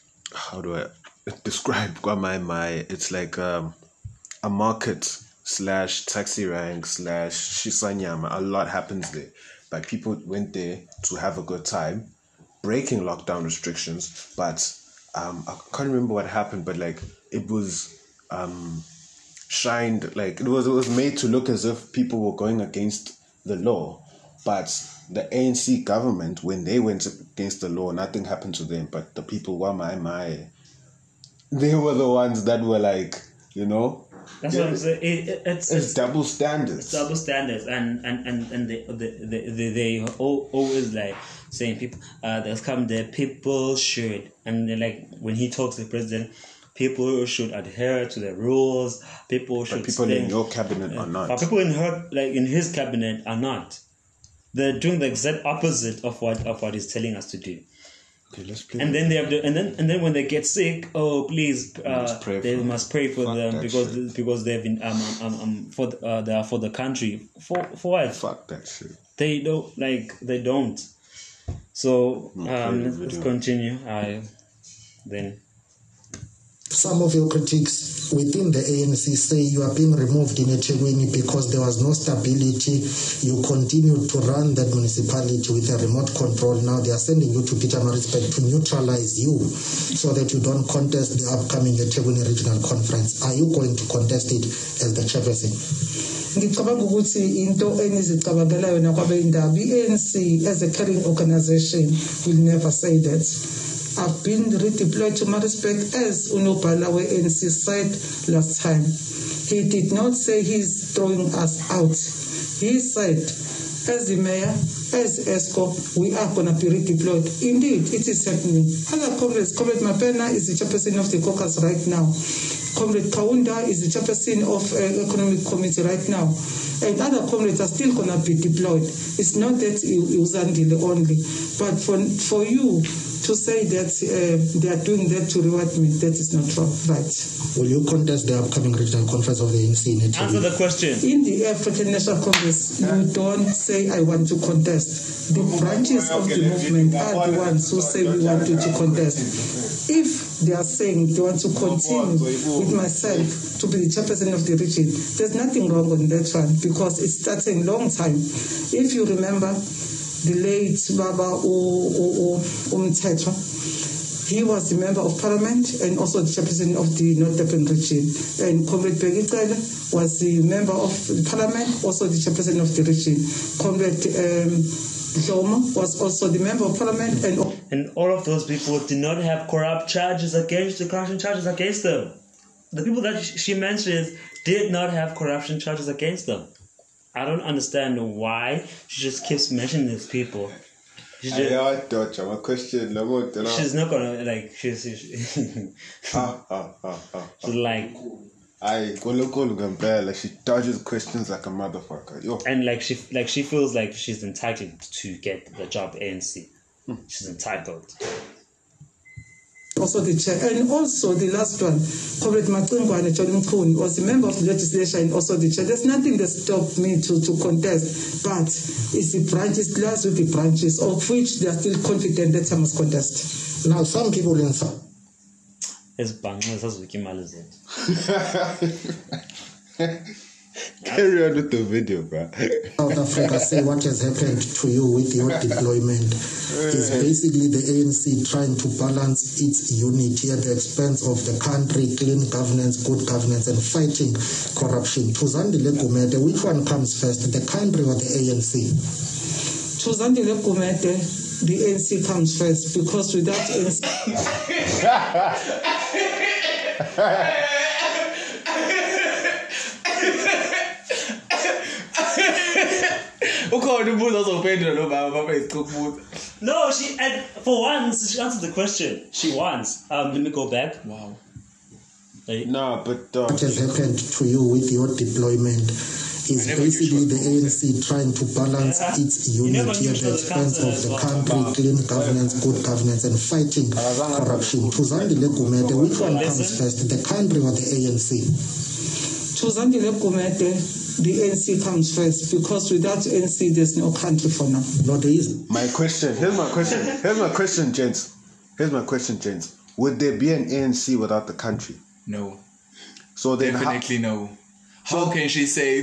how do I describe Kwamai Mai? It's like um a market slash taxi rank slash Shisanyama. A lot happens there. But people went there to have a good time, breaking lockdown restrictions, but um, I can't remember what happened, but like it was um, shined, like it was it was made to look as if people were going against the law, but the A N C government, when they went against the law, nothing happened to them, but the people, Wamai Mai, they were the ones that were like, you know, that's yeah. what I'm saying. It, it, it's, it's, it's double standards. It's double standards, and and and and they they they, they, they always like saying people uh there's come there people should, and then like when he talks to the president, people should adhere to the rules. People should. But people stay, in your cabinet uh, are not. But people in her like in his cabinet are not. They're doing the exact opposite of what of what he's telling us to do. Okay, let's play. And then they have to, and then and then when they get sick, oh please, uh, they for must pray for them because shit. because they've been um um, um for uh, they are for the country for for what? Fuck that shit. They don't like they don't. So um let's, let's continue. I then. Some of your critics within the A N C say you are being removed in eThekwini because there was no stability. You continued to run that municipality with a remote control. Now they are sending you to Pietermaritzburg to neutralize you so that you don't contest the upcoming eThekwini Regional Conference. Are you going to contest it as the chairperson? Ngicabanga ukuthi into enizicabangela yona kwabe indaba i-A N C as a carrying organization will never say that. I've been redeployed to Maritzburg as Unobhala we A N C said last time. He did not say he's throwing us out. He said, as the mayor, as ESCO, we are going to be redeployed. Indeed, it is happening. Other comrades, Comrade Mapena is the chairperson of the caucus right now. Comrade Kaunda is the chairperson of uh, Economic Committee right now. And other comrades are still going to be deployed. It's not that Uzandile only. But for, for you to say that uh, they are doing that to reward me, that is not right. Will you contest the upcoming regional conference of the A N C? In Answer the question. In the African National Congress, yeah. you don't say I want to contest. The branches of the movement are the ones who say we want you to contest. If they are saying they want to continue with myself to be the chairperson of the region, there's nothing wrong on that one because it started a long time. If you remember, the late Baba Umthetho, he was the member of parliament and also the chairperson of the North Durban region. And Comrade Begicele was the member of the parliament, also the chairperson of the region. Comrade um, Zomo was also the member of parliament. And, and all of those people did not have corrupt charges against, the corruption charges against them. The people that she mentioned did not have corruption charges against them. I don't understand why she just keeps mentioning these people. She's, I just, know, Dodge. I'm a question. No more. no. she's not gonna like. She's she's, Ah, ah, ah, ah. she's like, I go local Gambella. She dodges questions like a motherfucker. Yo. and like she like she feels like she's entitled to get the job A N C. She's entitled. Also the chair. And also the last one, Comrade Matungwane John Mkhuni was a member of the legislature and also the chair. There's nothing that stopped me to, to contest, but it's the branches, class with the branches, of which they are still confident that I must contest. Now, some people in South It's bang. That's what Kimal is. Carry on with the video, bro. Africa say what has happened to you with your deployment is basically the A N C trying to balance its unity at the expense of the country, clean governance, good governance, and fighting corruption. Tuzandile Gumede, which one comes first, the country or the A N C? Tuzandile Gumede, the A N C comes first, because without A N C... No, she and for once she answered the question. She wants. Um, let me go back. Wow. Like, Nah, but uh, What has happened to you with your deployment is I never basically knew the she was A N C trying to balance Yeah. its You never unity knew at she the was a expense of councillor the as well. country, clean governance, good governance, and fighting corruption. Tuzandile Gumede, which one comes Listen. first, the country or the A N C? Tuzandile Gumede, the A N C comes first, because without A N C there's no country for now. No, there isn't. my question. Here's my question. Here's my question, gents. Here's my question, gents. Would there be an A N C without the country? No. So then, how, Definitely no. How can she say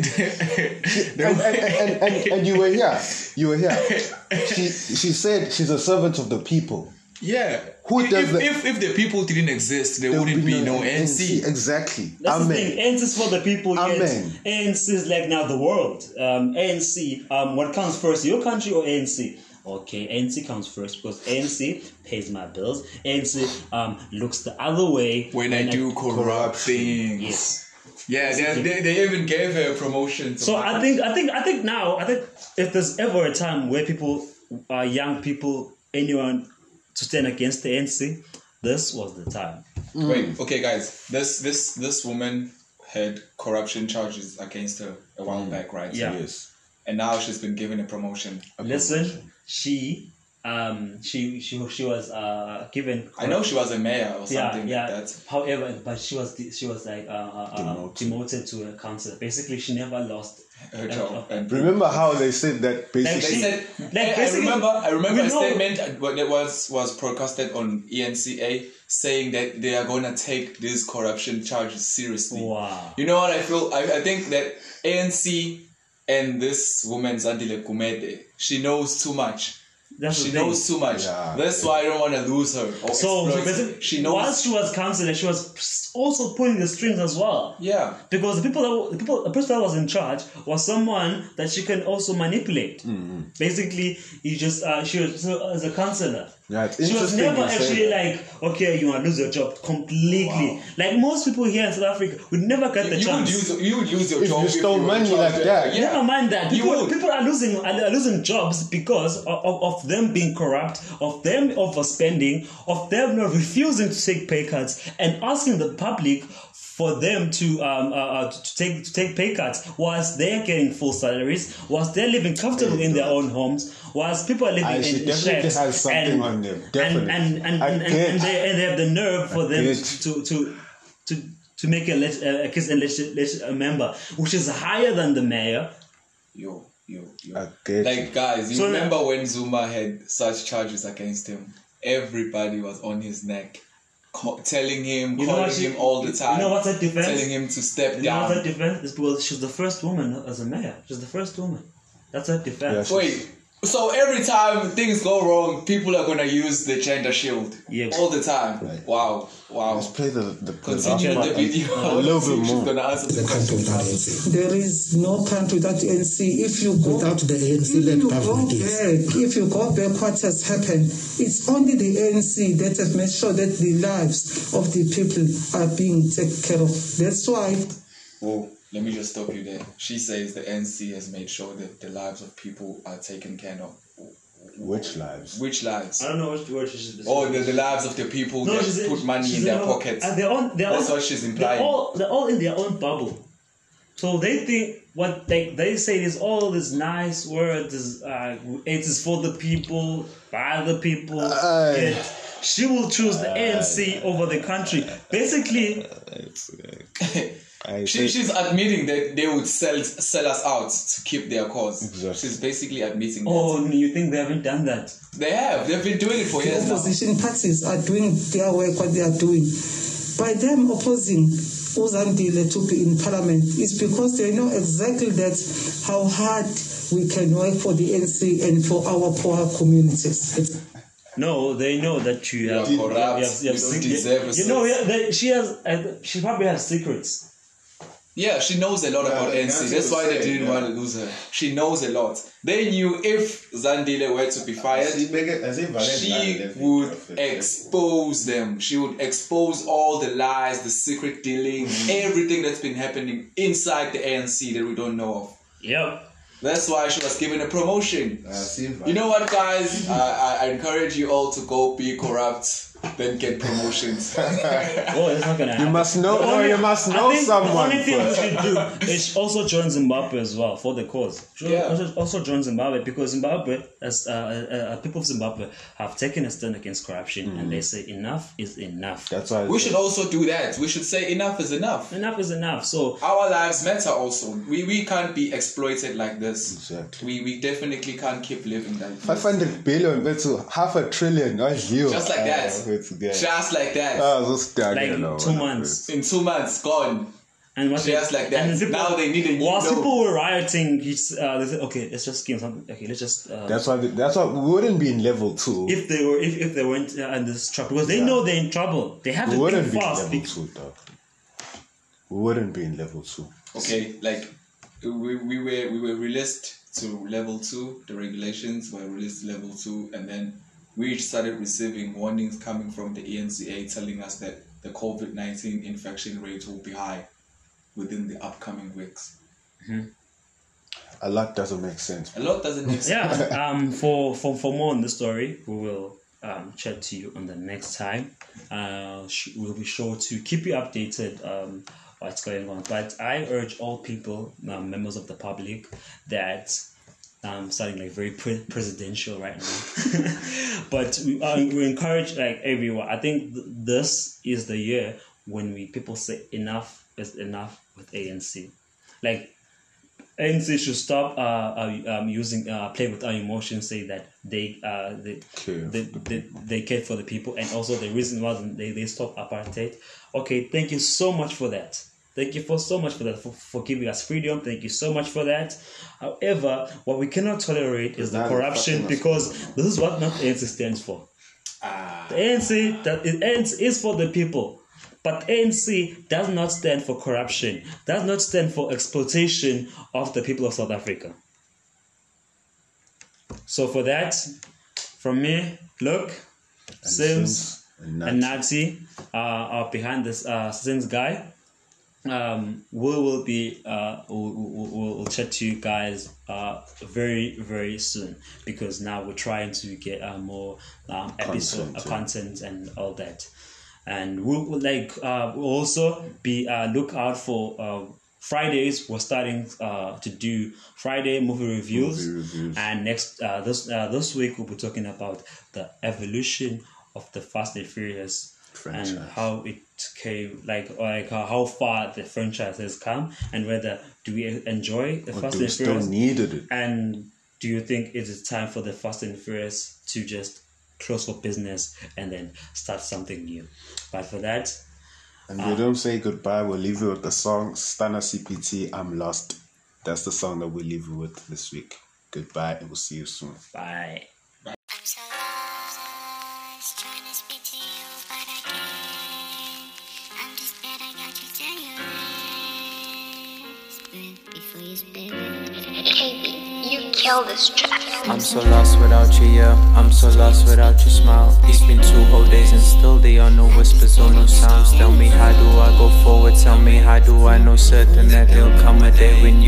and, and, and, and, and you were here. You were here. She she said she's a servant of the people. Yeah. Who if, does if, that? if if the people didn't exist, there, wouldn't be no A N C. Exactly. that's the Amen. thing. A N C is for the people. Yet Amen. A N C is like now the world. Um, A N C. Um, what comes first, your country or A N C? Okay, A N C comes first because A N C pays my bills. A N C um looks the other way When I do corrupt things. Yes. Yeah, they, they, they even gave her a promotion. So I think I think I think now I think if there's ever a time where people, uh, young people, anyone to stand against the A N C, this was the time. Wait, okay, guys. This this this woman had corruption charges against her a while back, right? Yeah. Yes. And now she's been given a promotion. Listen, she um she she she was uh given. I know she was a mayor or Yeah, something yeah. like that. However, but she was she was like uh, uh, uh, Demoted. demoted to a councillor. Basically, she never lost Her a- job. a- And Remember how they said that basically? they She- said, like, I- I basically, remember, I remember we a know- statement when it was was broadcasted on E N C A saying that they are gonna take these corruption charges seriously. Wow. You know what I feel? I, I think that A N C and this woman Zandile Gumede, she knows too much. That's She the thing. knows too much. Yeah. That's why I don't want to lose her. Or So exploit her. basically, she knows. whilst she was councillor, she was also pulling the strings as well. Yeah. Because the people that the people the person that was in charge was someone that she can also manipulate. Mm-hmm. Basically, you just uh, she was so, as a councillor. Yeah, it's She was interesting never you say actually that. like, okay, you want to lose your job completely. Wow. Like most people here in South Africa would never get the You would chance. use you would use your If job you stole were in money charge. like that. Yeah. Never mind that. You People, would. people are losing are losing jobs because of, of, of them being corrupt, of them overspending, of them not refusing to take pay cuts and asking the public for them to um uh, uh, to take to take pay cuts whilst they're getting full salaries, whilst they're living comfortable in their own homes, whilst people are living I- in, she in definitely shacks has something and, on them. and Definitely. and and, I and, and, get- and they and they have the nerve for them get. to to to to make a, leg- a kiss and legis- legis- a member, which is higher than the mayor. Yo, yo, yo. I get Like you. guys, you So- remember when Zuma had such charges against him? Everybody was on his neck, co- telling him, You know calling what she- him all the you time. know what's her defense? Telling him to step You know down. what's her defense? It's because she's the first woman as a mayor. She's the first woman. That's her defense. Yeah, Wait, so every time things go wrong, people are gonna use the gender shield Yeah. all the time. Right. Wow, wow. Let's play the the, the last Continue part the video. a little bit She's more. gonna answer the The country question. without A N C. There is no country without A N C. If you go Without the A N If C-led you go government, yes. back, if you go back, what has happened? It's only the A N C that has made sure that the lives of the people are being taken care of. That's why Whoa, let me just stop you there. She says the N C has made sure that the lives of people are taken care of. Which lives? Which lives? I don't know what word she's. Oh, the, the lives of the people No, that she's- put money she's in their in- pockets. and they're on, they're That's all- what she's They're implying. all, they're all in their own bubble. So they think what they they say is all these nice words. Is, uh, it is for the people, by the people. Aye. Yet she will choose the A N C over the country. Basically, I She, say- she's admitting that they would sell sell us out to keep their cause. Exactly. She's basically admitting that. oh, you think they haven't done that? They have. They've been doing it for The years now. opposition parties are doing their work, what they are doing. By them opposing Uzandile to be in parliament, it's because they know exactly that how hard we can work for the A N C and for our poor communities. It's No, they know that you have. are corrupt, You, have, you, have you don't sec- deserve a you know, seat. yeah, they, she has. Uh, she probably has secrets. Yeah, she knows a lot Yeah, about N C. that's That's what why I'm they saying, didn't yeah. want to lose her. She knows a lot. They knew if Zandile were to be fired, See, make it as if Valente she left it would perfect. expose them. She would expose all the lies, the secret dealing, everything that's been happening inside the A N C that we don't know of. Yep. That's why she was given a promotion. Uh, see, You know what, guys? I, I encourage you all to go be corrupt, then get promotions. Oh, it's not gonna happen. You must know. The No, only- you must I know think someone. The only thing we first. should do is also join Zimbabwe as well for the cause. Should Yeah. Also, also join Zimbabwe because Zimbabwe, as uh, uh, uh, people of Zimbabwe, have taken a stand against corruption and they say enough is enough. That's why. We should also do that. We should say enough is enough. Enough is enough. So Our lives matter also. We we can't be exploited like this. Exactly. We we definitely can't keep living like Five this. hundred billion, but to half a trillion. Oh, you. Just like that. Just like that. Ah, so stuck, like you know, two what months. In two months, gone. And what Just like that. and people, Now they need a new Whilst logo. people were rioting, it's, uh, they said, okay, let's just give something. Okay, let's just. Uh, That's why. That's why we wouldn't be in level two. if they were, if, if they weren't uh, in this trouble, because they know they're in trouble, they have we to wouldn't think be in fast. level Because, two, dog. We wouldn't be in level two. Okay, like we, we were we were released to level two. The regulations were released to level two, and then we started receiving warnings coming from the E N C A telling us that the COVID nineteen infection rate will be high within the upcoming weeks. A lot doesn't make sense. A lot doesn't make sense. yeah. Um. For, for for more on the story, we will um chat to you on the next time. Uh, sh- we'll be sure to keep you updated. Um. What's going on? But I urge all people, um, members of the public, that um, sounding like very pre- presidential right now. But we, uh, we encourage like everyone. I think th- this is the year when we people say enough is enough with A N C. Like A N C should stop uh, uh um using uh play with our emotions. Say that they uh they Care they, for the they, they care for the people, and also the reason wasn't they they stop apartheid. Okay, thank you so much for that. Thank you for so much for that, for, for giving us freedom. Thank you so much for that. However, what we cannot tolerate is the Now corruption, fucking us. because this is what not A N C stands for. Ah, The A N C that is, A N C is for the people, but A N C does not stand for corruption. Does not stand for exploitation of the people of South Africa. So for that, from me, look, Sims and and Nazi uh, are behind this uh, Sims guy. Um, we will be uh, we'll, we'll, we'll chat to you guys uh, very very soon, because now we're trying to get uh, more um, episode Content, uh, yeah. content and all that, and we'll we'll, like uh, we'll also be uh, look out for uh, Fridays. We're starting uh, to do Friday movie reviews, Movie reviews. and next uh, this uh, this week we'll be talking about the evolution of the Fast and Furious Franchise. and how it came, like like uh, how far the franchise has come, and whether do we enjoy the Or Fast do we and still Furious, needed it? and do you think it is time for the Fast and Furious to just close for business and then start something new? But for that, And we don't say goodbye. We'll leave you with the song Stana C P T, I'm Lost. That's the song that we'll leave you with this week. Goodbye, and we'll see you soon. bye. I'm so lost, trying to speak to you, but I can't. I'm just glad I got you to your Spin before you spin it. K B, you kill this track. I'm so lost without you, yeah. I'm so lost without your smile. It's been two whole days and still there are no whispers or no sounds. Tell me how do I go forward? Tell me how do I know certain that there'll come a day when you and I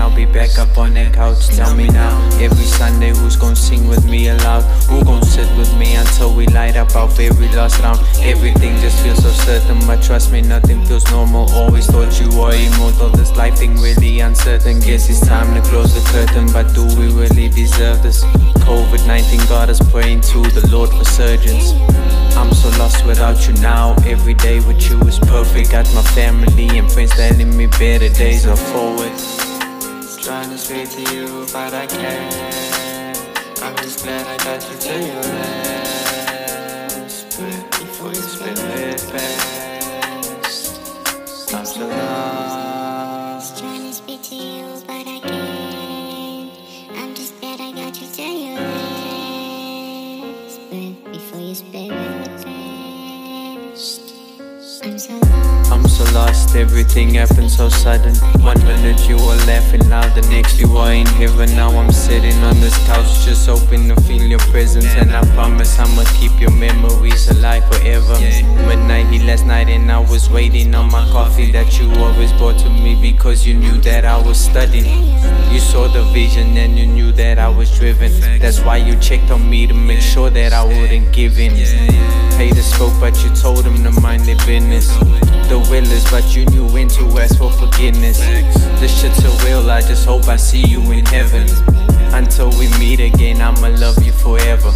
I'll be back up on that couch. Tell me now, every Sunday who's gon' sing with me aloud? Who gon' sit with me until we light up our very last round? Everything just feels so certain, but trust me, nothing feels normal. Always thought you were immortal, this life thing really uncertain. Guess it's time to close the curtain, but do we really deserve this? COVID nineteen got us praying to the Lord for surgeons. I'm so lost without you now. Every day with you is perfect. Got my family and friends telling me better days are forward. Trying to speak to you, but I can't. I'm just glad I got you to your last breath before you spit it past. I'm so lost. Trying to speak to you, but I can't. I'm just glad I got you to your last breath before you spit it past. I'm so lost. I'm so lost, everything happened so sudden. One minute you were laughing, now the next you are in heaven. Now I'm sitting on this couch, just hoping to feel your presence. And I promise I'ma keep your memories alive forever. Midnight hit last night and I was waiting on my coffee that you always brought to me, because you knew that I was studying. You saw the vision and you knew that I was driven. That's why you checked on me to make sure that I wouldn't give in. Haters spoke but you told them to mind their business. The willers, but you knew when to ask for forgiveness. This shit's so real, I just hope I see you in heaven. Until we meet again, I'ma love you forever.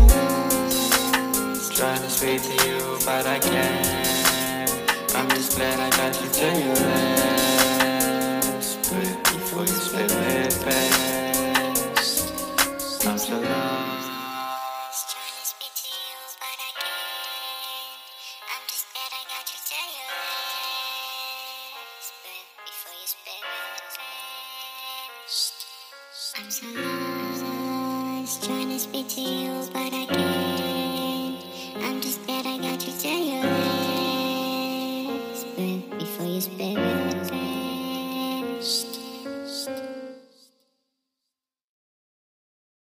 Trying to speak to you, but I can't. I'm just glad I got you to your last breath before you spit it past. I'm so lost. Trying to speak to you, but I can't. I'm just glad I got you to your last breath before you spit it past. I'm so lost. Trying to speak to you, but I can't.